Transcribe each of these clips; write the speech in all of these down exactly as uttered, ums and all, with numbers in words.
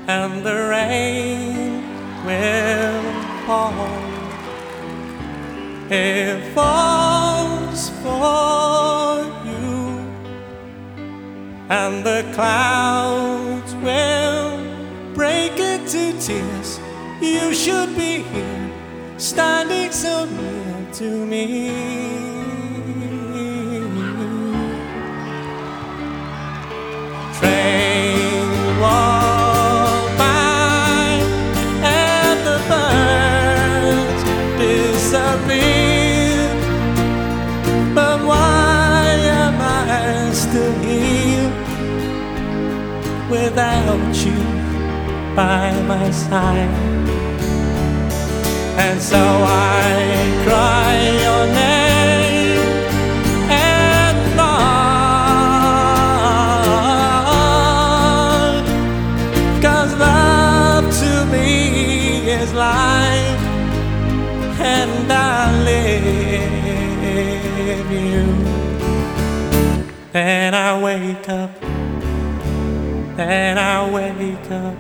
and the rain will fall. It falls for you, and the clouds will break into tears. You should be here, standing so near to me. Train walk by and the birds disappear, but why am I still here without you by my side? And so I cry your name and long, 'cause love to me is life, and I live you. Then I wake up, then I wake up,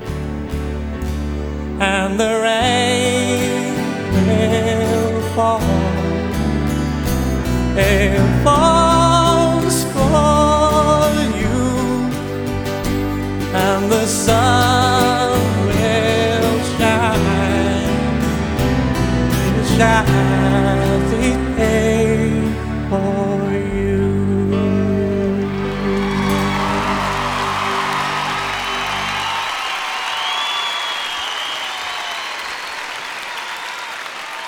and the rain will fall. It falls for you, and the sun will shine. It shines.